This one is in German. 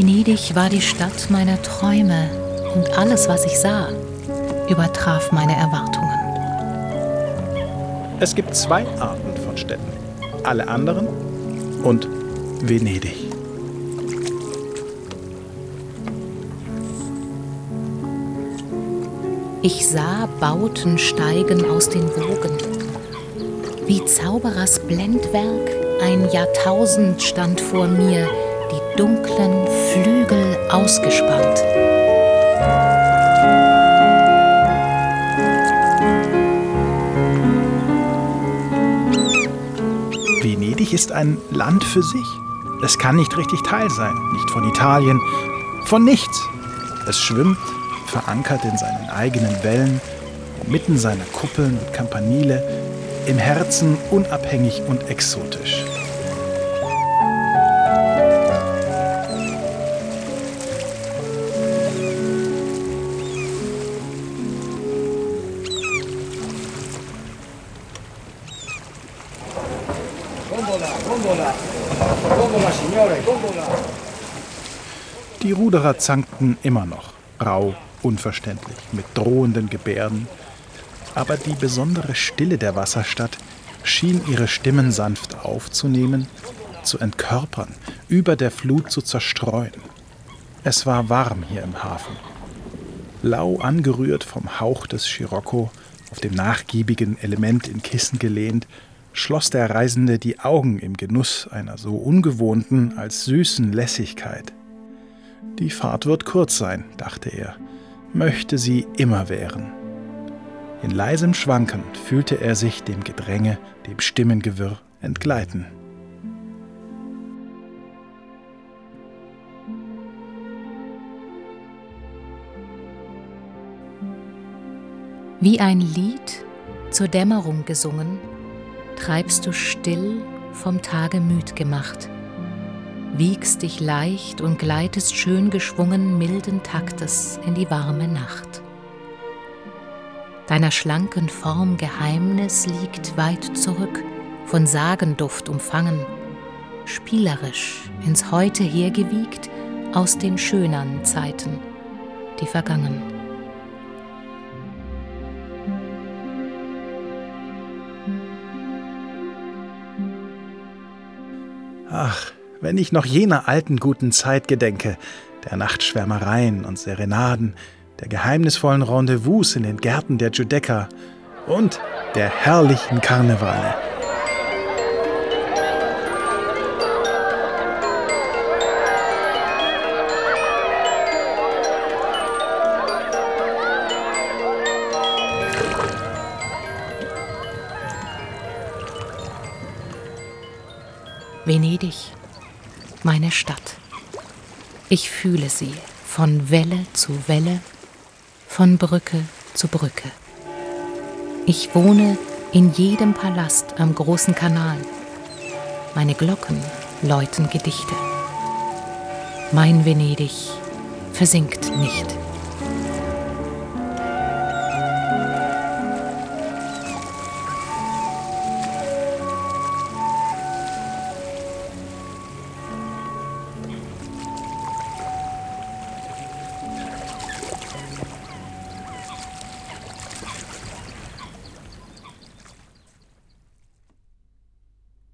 Venedig war die Stadt meiner Träume und alles, was ich sah, übertraf meine Erwartungen. Es gibt 2 Arten von Städten. Alle anderen und Venedig. Ich sah Bauten steigen aus den Wogen. Wie Zauberers Blendwerk, ein Jahrtausend stand vor mir, die dunklen Flügel ausgespannt. Venedig ist ein Land für sich. Es kann nicht richtig Teil sein, nicht von Italien, von nichts. Es schwimmt, verankert in seinen eigenen Wellen, inmitten seiner Kuppeln und Campanile, im Herzen unabhängig und exotisch. Die Ruderer zankten immer noch, rau, unverständlich, mit drohenden Gebärden. Aber die besondere Stille der Wasserstadt schien ihre Stimmen sanft aufzunehmen, zu entkörpern, über der Flut zu zerstreuen. Es war warm hier im Hafen. Lau angerührt vom Hauch des Scirocco, auf dem nachgiebigen Element in Kissen gelehnt, schloss der Reisende die Augen im Genuss einer so ungewohnten als süßen Lässigkeit. Die Fahrt wird kurz sein, dachte er, möchte sie immer währen. In leisem Schwanken fühlte er sich dem Gedränge, dem Stimmengewirr entgleiten. Wie ein Lied zur Dämmerung gesungen, treibst du still vom Tage müd gemacht, wiegst dich leicht und gleitest schön geschwungen milden Taktes in die warme Nacht. Deiner schlanken Form Geheimnis liegt weit zurück, von Sagenduft umfangen, spielerisch ins Heute hergewiegt aus den schönern Zeiten, die vergangen. Ach, wenn ich noch jener alten guten Zeit gedenke, der Nachtschwärmereien und Serenaden, der geheimnisvollen Rendezvous in den Gärten der Giudecca und der herrlichen Karnevale. Venedig, meine Stadt. Ich fühle sie von Welle zu Welle, von Brücke zu Brücke. Ich wohne in jedem Palast am großen Kanal. Meine Glocken läuten Gedichte. Mein Venedig versinkt nicht.